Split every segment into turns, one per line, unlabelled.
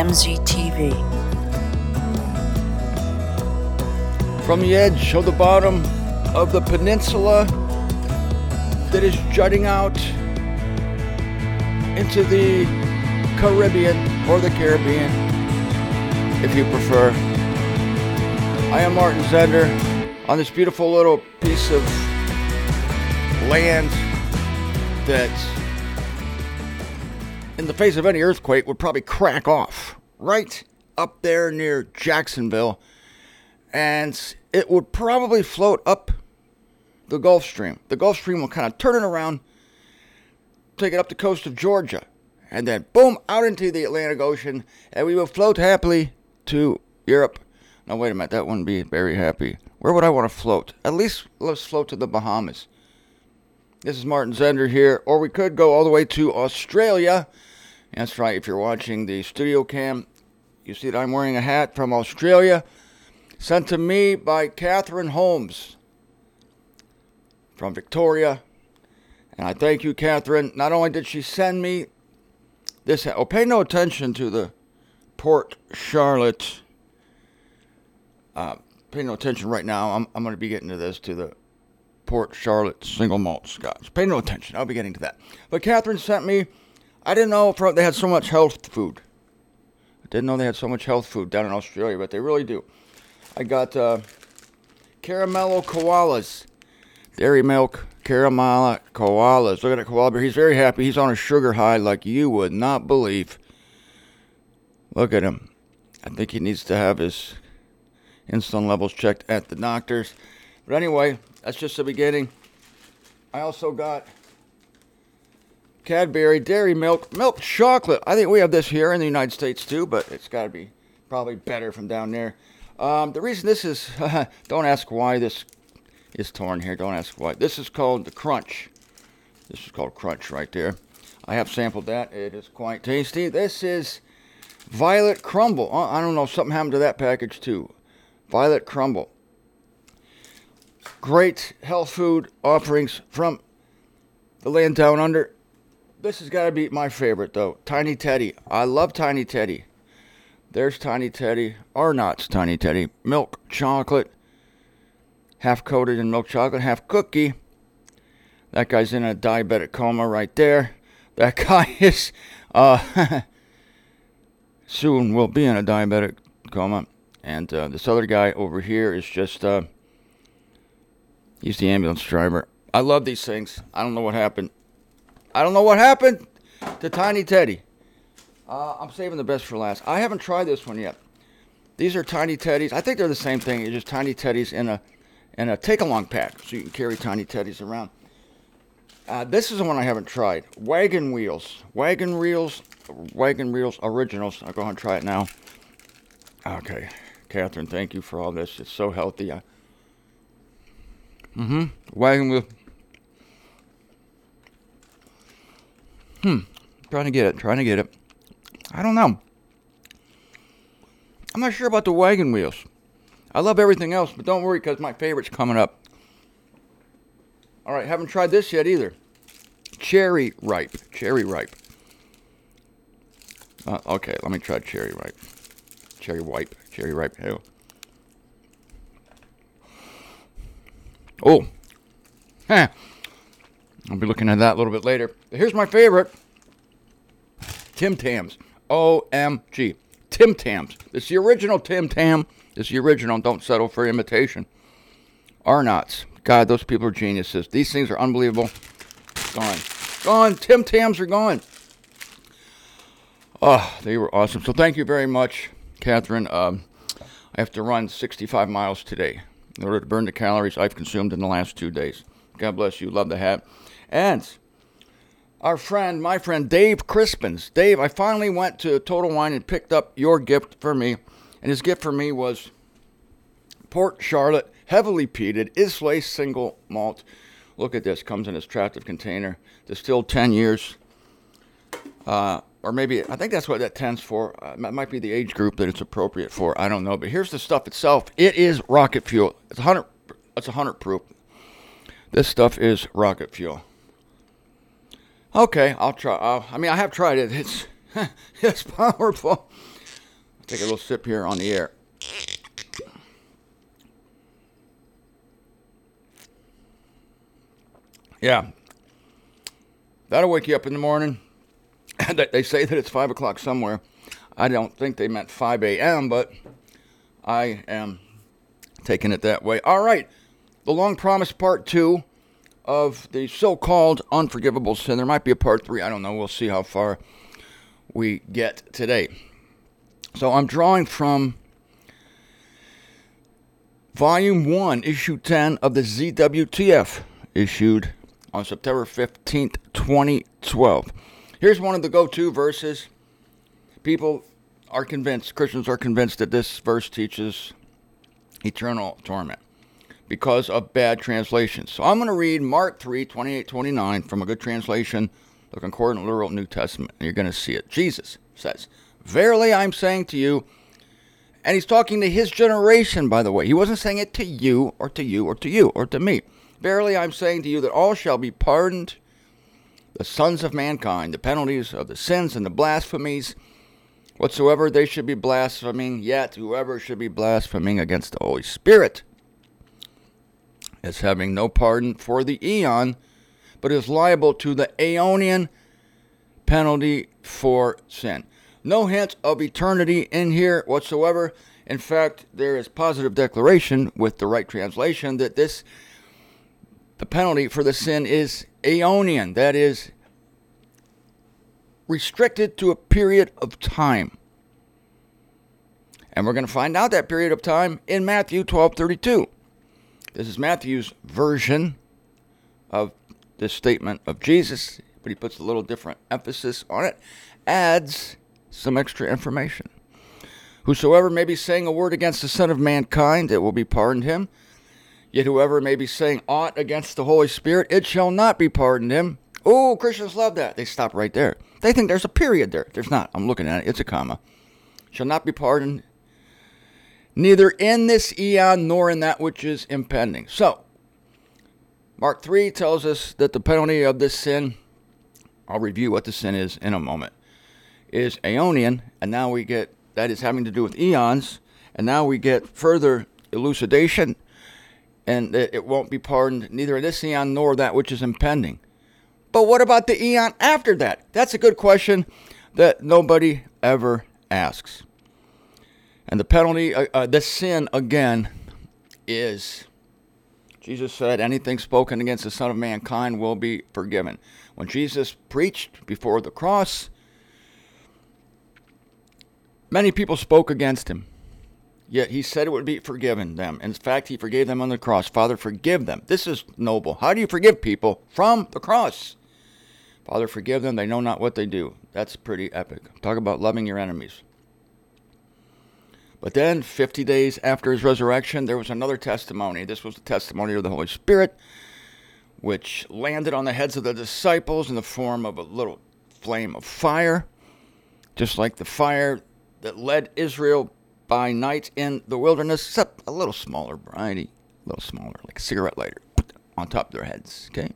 MZTV.
From the edge of the bottom of the peninsula that is jutting out into the Caribbean, or the Caribbean, if you prefer. I am Martin Zender on this beautiful little piece of land that, in the face of any earthquake, would probably crack off right up there near Jacksonville, and it would probably float up the Gulf Stream. The Gulf Stream will kind of turn it around, take it up the coast of Georgia, and then boom, out into the Atlantic Ocean, and we will float happily to Europe. Now wait a minute, that wouldn't be very happy. Where would I want to float? At least let's float to the Bahamas. This is Martin Zender here, or we could go all the way to Australia. That's right, if you're watching the studio cam, you see that I'm wearing a hat from Australia, sent to me by Catherine Holmes from Victoria. And I thank you, Catherine. Not only did she send me this hat, pay no attention to the Port Charlotte. Pay no attention right now. I'm going to be getting to this, to the Port Charlotte single malt scotch. Pay no attention. I'll be getting to that. But Catherine sent me, I didn't know they had so much health food. I didn't know they had so much health food down in Australia, but they really do. I got Caramello Koalas. Dairy milk, Caramella Koalas. Look at that koala bear. He's very happy. He's on a sugar high like you would not believe. Look at him. I think he needs to have his insulin levels checked at the doctor's. But anyway, that's just the beginning. I also got Cadbury Dairy Milk Chocolate. I think we have this here in the United States too, but it's got to be probably better from down there. The reason this is, don't ask why this is torn here. Don't ask why. This is called the Crunch. This is called Crunch right there. I have sampled that. It is quite tasty. This is Violet Crumble. I don't know. Something happened to that package too. Violet Crumble. Great health food offerings from the land down under. This has got to be my favorite though. Tiny Teddy. I love Tiny Teddy. There's Tiny Teddy. Arnott's Tiny Teddy. Milk chocolate. Half coated in milk chocolate, half cookie. That guy's in a diabetic coma right there. That guy is soon will be in a diabetic coma. And this other guy over here is just, he's the ambulance driver. I love these things. I don't know what happened. I don't know what happened to Tiny Teddy. I'm saving the best for last. I haven't tried this one yet. These are Tiny Teddies. I think they're the same thing. It's just Tiny Teddies in a take-along pack, so you can carry Tiny Teddies around. This is the one I haven't tried. Wagon Wheels Originals. I'll go ahead and try it now. Okay, Catherine, thank you for all this. It's so healthy. Wagon Wheel. Trying to get it. I don't know. I'm not sure about the Wagon Wheels. I love everything else, but don't worry, because my favorite's coming up. All right, haven't tried this yet either. Cherry Ripe. Okay, let me try Cherry Ripe. Cherry Ripe. Hell. Oh. I'll be looking at that a little bit later. Here's my favorite. Tim Tams. OMG. Tim Tams. It's the original Tim Tam. It's the original. Don't settle for imitation. Arnott's. God, those people are geniuses. These things are unbelievable. Gone. Tim Tams are gone. Oh, they were awesome. So thank you very much, Catherine. I have to run 65 miles today in order to burn the calories I've consumed in the last 2 days. God bless you. Love the hat. And my friend Dave Crispins. Dave, I finally went to Total Wine and picked up your gift for me. And his gift for me was Port Charlotte, heavily peated, Islay single malt. Look at this. Comes in this attractive container. Distilled 10 years. Or maybe, I think that's what that 10's for. It might be the age group that it's appropriate for. I don't know. But here's the stuff itself. It is rocket fuel. It's 100 proof. This stuff is rocket fuel. Okay, I'll try. I have tried it. It's powerful. Take a little sip here on the air. Yeah. That'll wake you up in the morning. They say that it's 5 o'clock somewhere. I don't think they meant 5 a.m., but I am taking it that way. All right. The long-promised part 2 of the so-called unforgivable sin. There might be a part 3. I don't know. We'll see how far we get today. So I'm drawing from Volume 1, Issue 10 of the ZWTF, issued on September 15th, 2012. Here's one of the go-to verses. People are convinced, Christians are convinced that this verse teaches eternal torment because of bad translations. So I'm going to read Mark 3, 28-29 from a good translation, the Concordant Literal New Testament. And you're going to see it. Jesus says, "Verily I'm saying to you," and he's talking to his generation, by the way. He wasn't saying it to you or to you or to you or to me. "Verily I'm saying to you that all shall be pardoned the sons of mankind, the penalties of the sins and the blasphemies, whatsoever they should be blaspheming, yet whoever should be blaspheming against the Holy Spirit is having no pardon for the eon, but is liable to the aeonian penalty for sin." No hint of eternity in here whatsoever. In fact, there is positive declaration with the right translation that the penalty for the sin is aeonian. That is restricted to a period of time. And we're going to find out that period of time in Matthew 12:32. This is Matthew's version of this statement of Jesus, but he puts a little different emphasis on it, adds some extra information. "Whosoever may be saying a word against the Son of Mankind, it will be pardoned him. Yet whoever may be saying aught against the Holy Spirit, it shall not be pardoned him." Oh, Christians love that. They stop right there. They think there's a period there. There's not. I'm looking at it. It's a comma. "Shall not be pardoned, neither in this eon nor in that which is impending." So, Mark 3 tells us that the penalty of this sin, I'll review what the sin is in a moment, is aeonian, and now we get, that is having to do with eons, and now we get further elucidation, and it won't be pardoned neither in this eon nor that which is impending. But what about the eon after that? That's a good question that nobody ever asks. And the penalty, the sin again, is, Jesus said, anything spoken against the Son of Mankind will be forgiven. When Jesus preached before the cross, many people spoke against him, yet he said it would be forgiven them. In fact, he forgave them on the cross. "Father, forgive them." This is noble. How do you forgive people? From the cross. "Father, forgive them. They know not what they do." That's pretty epic. Talk about loving your enemies. But then, 50 days after his resurrection, there was another testimony. This was the testimony of the Holy Spirit, which landed on the heads of the disciples in the form of a little flame of fire, just like the fire that led Israel by night in the wilderness, except a little smaller variety, a little smaller, like a cigarette lighter, on top of their heads, okay?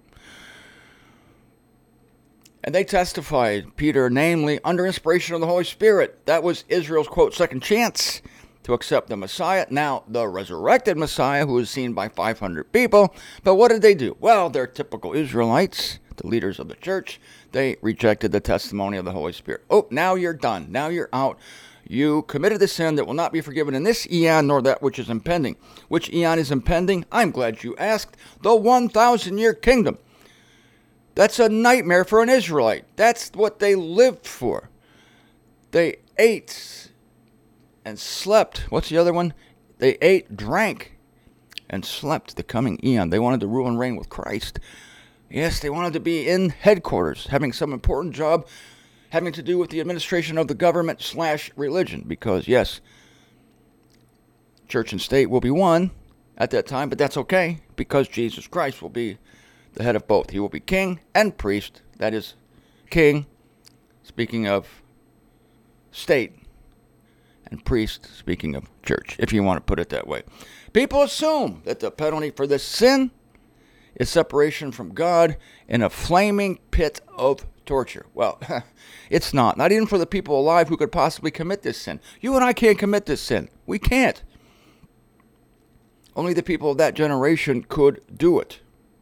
And they testified, Peter, namely, under inspiration of the Holy Spirit. That was Israel's, quote, second chance to accept the Messiah. Now, the resurrected Messiah, who was seen by 500 people. But what did they do? Well, they're typical Israelites, the leaders of the church. They rejected the testimony of the Holy Spirit. Oh, now you're done. Now you're out. You committed the sin that will not be forgiven in this eon nor that which is impending. Which eon is impending? I'm glad you asked. The 1,000-year kingdom. That's a nightmare for an Israelite. That's what they lived for. They ate and slept. What's the other one? They ate, drank, and slept the coming eon. They wanted to rule and reign with Christ. Yes, they wanted to be in headquarters, having some important job having to do with the administration of the government / religion. Because, yes, church and state will be one at that time, but that's okay, because Jesus Christ will be the head of both. He will be king and priest. That is, king, speaking of state, and priest, speaking of church, if you want to put it that way. People assume that the penalty for this sin is separation from God in a flaming pit of torture. Well, it's not. Not even for the people alive who could possibly commit this sin. You and I can't commit this sin. We can't. Only the people of that generation could do it.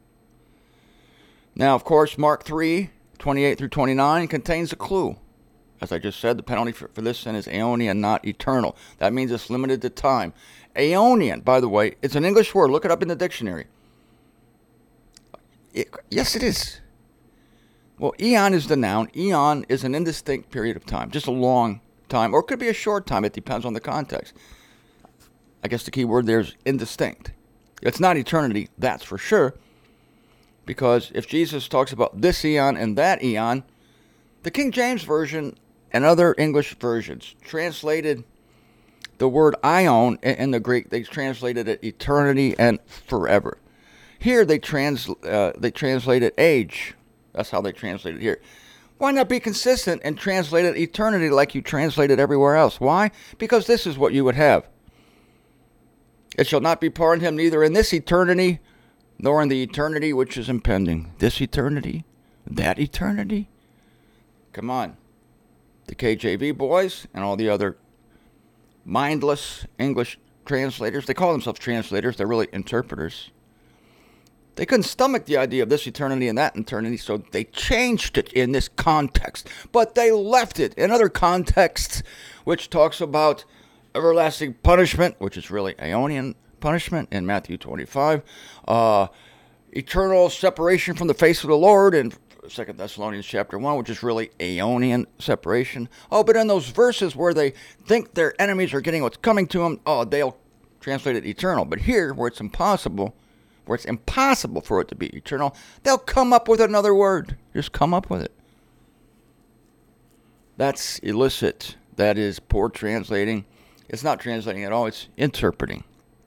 Now, of course, Mark 3:28 through 29 contains a clue. As I just said, the penalty for this sin is aeonian, not eternal. That means it's limited to time. Aeonian, by the way, it's an English word. Look it up in the dictionary. Yes, it is. Well, eon is the noun. Eon is an indistinct period of time, just a long time, or it could be a short time. It depends on the context. I guess the key word there is indistinct. It's not eternity, that's for sure, because if Jesus talks about this eon and that eon, the King James Version and other English versions translated the word aion in the Greek. They translated it eternity and forever. Here they translated age. That's how they translate it here. Why not be consistent and translate it eternity like you translate it everywhere else? Why? Because this is what you would have. It shall not be pardoned him neither in this eternity, nor in the eternity which is impending. This eternity? That eternity? Come on. The KJV boys and all the other mindless English translators, they call themselves translators, they're really interpreters. They couldn't stomach the idea of this eternity and that eternity, so they changed it in this context. But they left it in other contexts, which talks about everlasting punishment, which is really aeonian punishment in Matthew 25, eternal separation from the face of the Lord in 2 Thessalonians chapter 1, which is really aeonian separation. Oh, but in those verses where they think their enemies are getting what's coming to them, they'll translate it eternal. But here, where it's impossible for it to be eternal, they'll come up with another word. Just come up with it. That's illicit. That is poor translating. It's not translating at all. It's interpreting.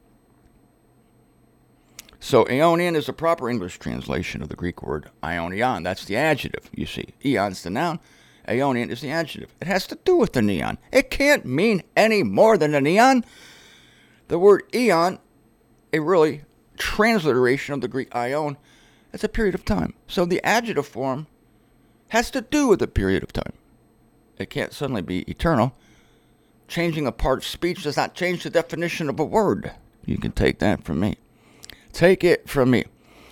So aeonian is the proper English translation of the Greek word aionion. That's the adjective, you see. Eon's the noun. Aeonian is the adjective. It has to do with the neon. It can't mean any more than a neon. The word eon, a really transliteration of the Greek aion, it's a period of time. So the adjective form has to do with a period of time. It can't suddenly be eternal. Changing a part of speech does not change the definition of a word. You can take that from me. Take it from me.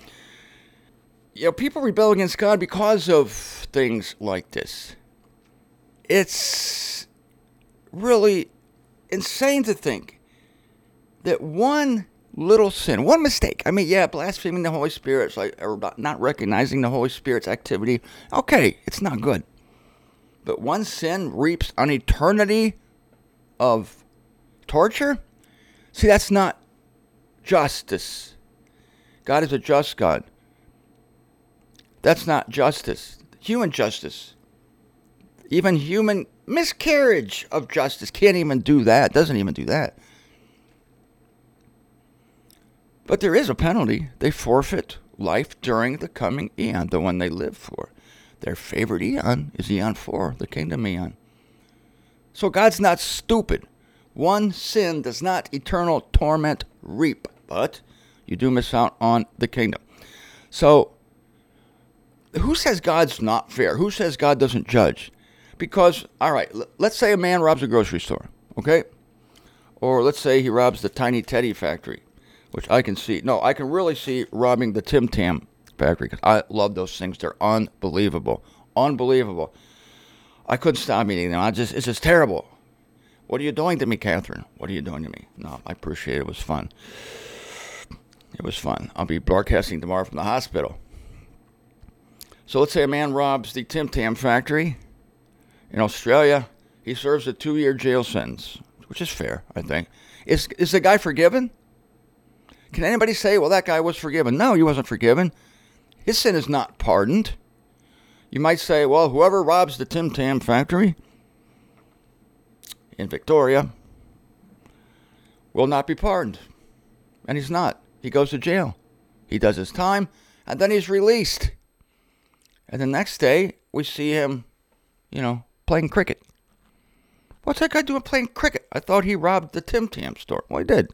People rebel against God because of things like this. It's really insane to think that one little sin, one mistake. Blaspheming the Holy Spirit, or not recognizing the Holy Spirit's activity. Okay, it's not good. But one sin reaps an eternity of torture? See, that's not justice. God is a just God. That's not justice. Human justice. Even human miscarriage of justice can't even do that. Doesn't even do that. But there is a penalty. They forfeit life during the coming eon, the one they live for. Their favorite eon is eon 4, the kingdom eon. So God's not stupid. One sin does not eternal torment reap, but you do miss out on the kingdom. So who says God's not fair? Who says God doesn't judge? Because, all right, let's say a man robs a grocery store, okay? Or let's say he robs the Tiny Teddy factory, which I can see. No, I can really see robbing the Tim Tam factory, because I love those things. They're unbelievable. Unbelievable. I couldn't stop eating them. It's just terrible. What are you doing to me, Catherine? What are you doing to me? No, I appreciate it. It was fun. It was fun. I'll be broadcasting tomorrow from the hospital. So let's say a man robs the Tim Tam factory in Australia. He serves a 2-year jail sentence, which is fair, I think. Is the guy forgiven? Can anybody say, well, that guy was forgiven? No, he wasn't forgiven. His sin is not pardoned. You might say, well, whoever robs the Tim Tam factory in Victoria will not be pardoned. And he's not. He goes to jail. He does his time, and then he's released. And the next day, we see him, playing cricket. What's that guy doing playing cricket? I thought he robbed the Tim Tam store. Well, he did.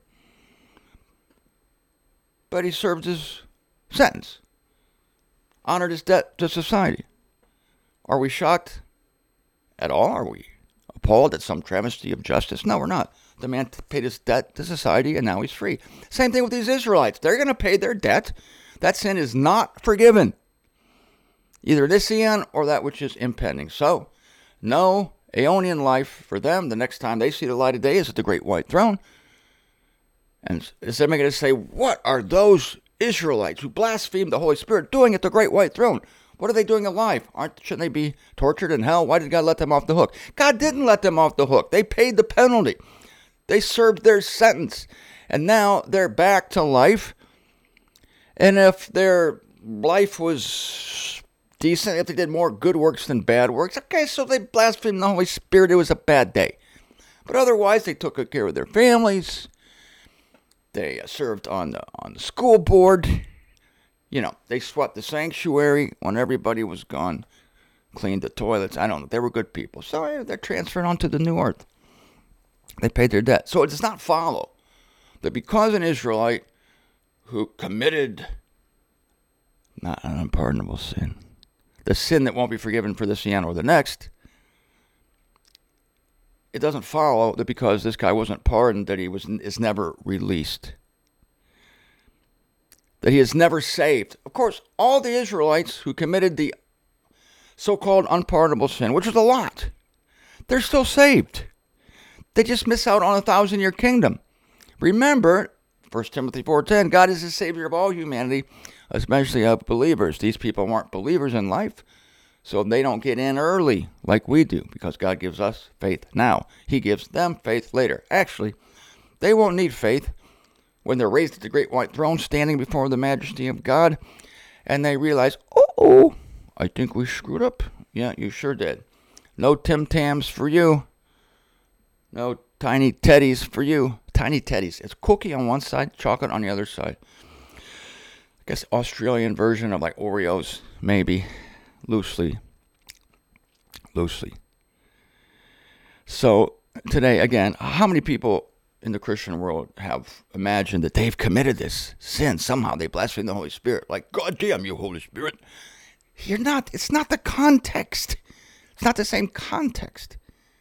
But he served his sentence. Honored his debt to society. Are we shocked at all? Are we appalled at some travesty of justice? No, we're not. The man paid his debt to society, and now he's free. Same thing with these Israelites. They're going to pay their debt. That sin is not forgiven, either this eon or that which is impending. So, no aeonian life for them. The next time they see the light of day is at the great white throne. And is everybody going to say, what are those Israelites who blaspheme the Holy Spirit doing at the great white throne? What are they doing alive? Shouldn't they be tortured in hell? Why did God let them off the hook? God didn't let them off the hook. They paid the penalty. They served their sentence. And now they're back to life. And if their life was decent, if they did more good works than bad works, okay, so they blasphemed the Holy Spirit. It was a bad day. But otherwise, they took good care of their families. They served on the school board. You know, they swept the sanctuary when everybody was gone, cleaned the toilets. I don't know. They were good people. So they're transferred onto the new earth. They paid their debt. So it does not follow that because an Israelite who committed not an unpardonable sin, the sin that won't be forgiven for this eon or the next, it doesn't follow that because this guy wasn't pardoned that he is never released, that he is never saved. Of course, all the Israelites who committed the so-called unpardonable sin, which was a lot, they're still saved. They just miss out on a 1,000-year kingdom. Remember, 1 Timothy 4:10, God is the Savior of all humanity, especially of believers. These people weren't believers in life, so they don't get in early like we do, because God gives us faith now. He gives them faith later. Actually, they won't need faith when they're raised at the great white throne, standing before the majesty of God, and they realize, oh, I think we screwed up. Yeah, you sure did. No Tim Tams for you. No tiny teddies for you. Tiny teddies. It's cookie on one side, chocolate on the other side. I guess Australian version of like Oreos, maybe. Loosely. So today, again, how many people in the Christian world have imagined that they've committed this sin? Somehow they blaspheme the Holy Spirit. Like, God damn you, Holy Spirit. You're not. It's not the context. It's not the same context.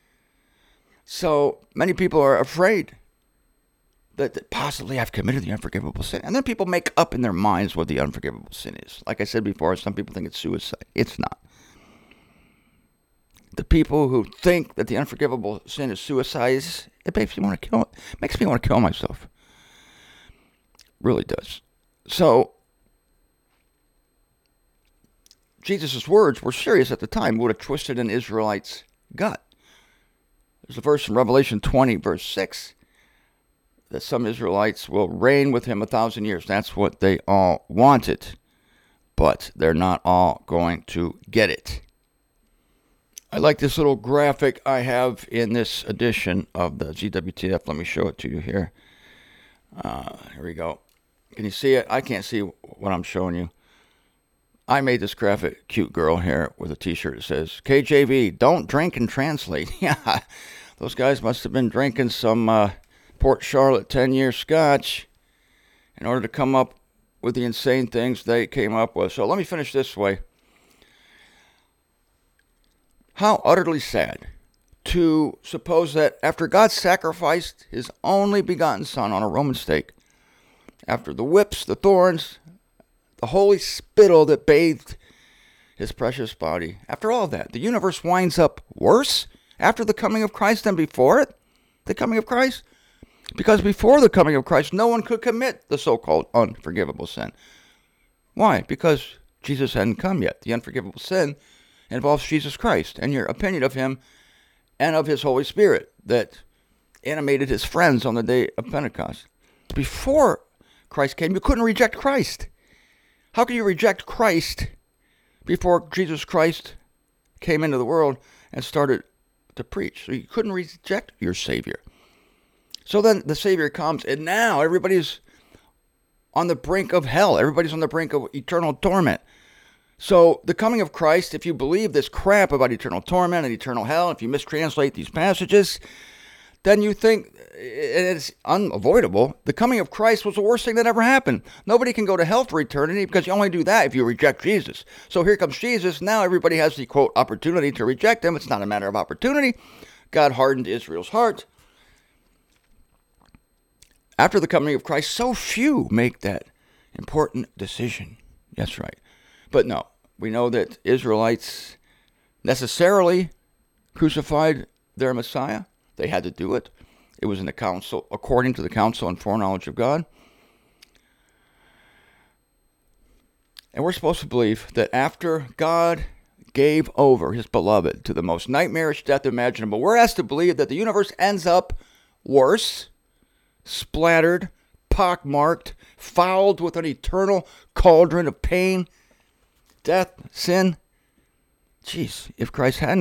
So many people are afraid that possibly I've committed the unforgivable sin. And then people make up in their minds what the unforgivable sin is. Like I said before, some people think it's suicide. It's not. The people who think that the unforgivable sin is suicide, it makes me want to kill. It makes me want to kill myself. Really does. So Jesus' words were serious at the time. Would have twisted an Israelite's gut. There's a verse in Revelation 20, verse 6, that some Israelites will reign with him 1,000 years. That's what they all wanted. But they're not all going to get it. I like this little graphic I have in this edition of the GWTF. Let me show it to you here. Here we go. Can you see it? I can't see what I'm showing you. I made this graphic, cute girl here with a t-shirt that says, KJV, don't drink and translate. Yeah, those guys must have been drinking some Port Charlotte 10-year scotch in order to come up with the insane things they came up with. So let me finish this way. How utterly sad to suppose that after God sacrificed his only begotten son on a Roman stake, after the whips, the thorns, the holy spittle that bathed his precious body, after all that, the universe winds up worse after the coming of Christ than before it? The coming of Christ? Because before the coming of Christ, no one could commit the so-called unforgivable sin. Why? Because Jesus hadn't come yet. The unforgivable sin involves Jesus Christ and your opinion of him and of his Holy Spirit that animated his friends on the day of Pentecost. Before Christ came, you couldn't reject Christ. How can you reject Christ before Jesus Christ came into the world and started to preach? So you couldn't reject your Savior. So then the Savior comes, and now everybody's on the brink of hell. Everybody's on the brink of eternal torment. So the coming of Christ, if you believe this crap about eternal torment and eternal hell, if you mistranslate these passages, then you think it's unavoidable. The coming of Christ was the worst thing that ever happened. Nobody can go to hell for eternity because you only do that if you reject Jesus. So here comes Jesus. Now everybody has the, quote, opportunity to reject him. It's not a matter of opportunity. God hardened Israel's heart. After the coming of Christ, so few make that important decision. That's right. But no, we know that Israelites necessarily crucified their Messiah. They had to do it. It was in the council, according to the counsel and foreknowledge of God. And we're supposed to believe that after God gave over his beloved to the most nightmarish death imaginable, we're asked to believe that the universe ends up worse, splattered, pockmarked, fouled with an eternal cauldron of pain, death, sin. Jeez, if Christ had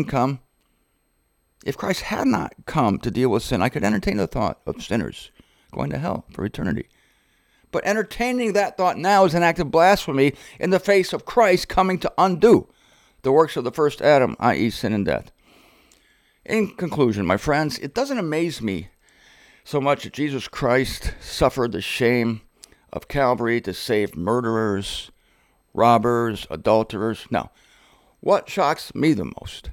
not come to deal with sin, I could entertain the thought of sinners going to hell for eternity. But entertaining that thought now is an act of blasphemy in the face of Christ coming to undo the works of the first Adam, i.e. sin and death. In conclusion, my friends, it doesn't amaze me so much that Jesus Christ suffered the shame of Calvary to save murderers, robbers, adulterers. No. What shocks me the most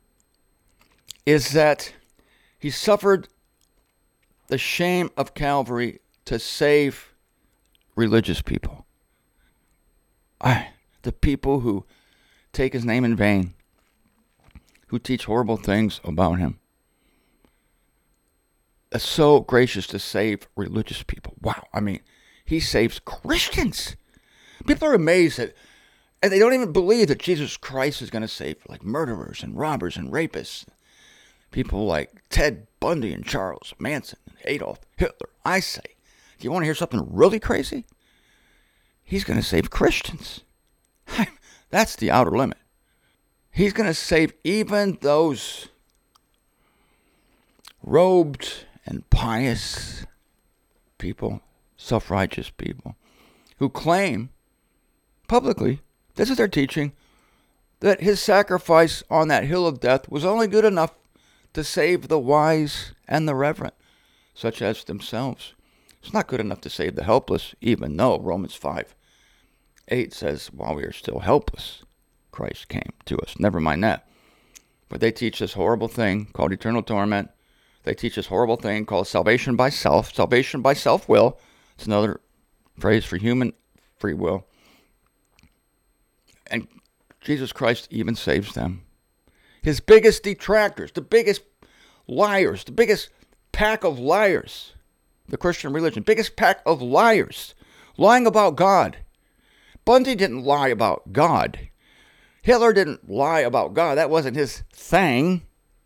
is that he suffered the shame of Calvary to save religious people. The people who take his name in vain, who teach horrible things about him. Is so gracious to save religious people. Wow. I mean, he saves Christians. People are amazed that, and they don't even believe that Jesus Christ is going to save like murderers and robbers and rapists. People like Ted Bundy and Charles Manson and Adolf Hitler. I say, do you want to hear something really crazy? He's going to save Christians. That's the outer limit. He's going to save even those robed and pious people, self-righteous people, who claim publicly, this is their teaching, that his sacrifice on that hill of death was only good enough to save the wise and the reverent, such as themselves. It's not good enough to save the helpless, even though Romans 5:8 says, while we are still helpless, Christ came to us. Never mind that. But they teach this horrible thing called eternal torment. They teach this horrible thing called salvation by self-will. It's another phrase for human free will. And Jesus Christ even saves them. His biggest detractors, the biggest liars, the biggest pack of liars, the Christian religion, biggest pack of liars, lying about God. Bundy didn't lie about God. Hitler didn't lie about God. That wasn't his thing.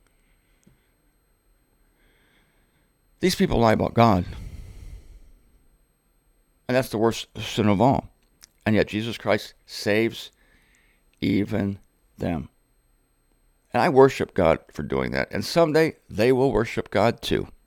These people lie about God. And that's the worst sin of all. And yet Jesus Christ saves even them. And I worship God for doing that. And someday they will worship God too.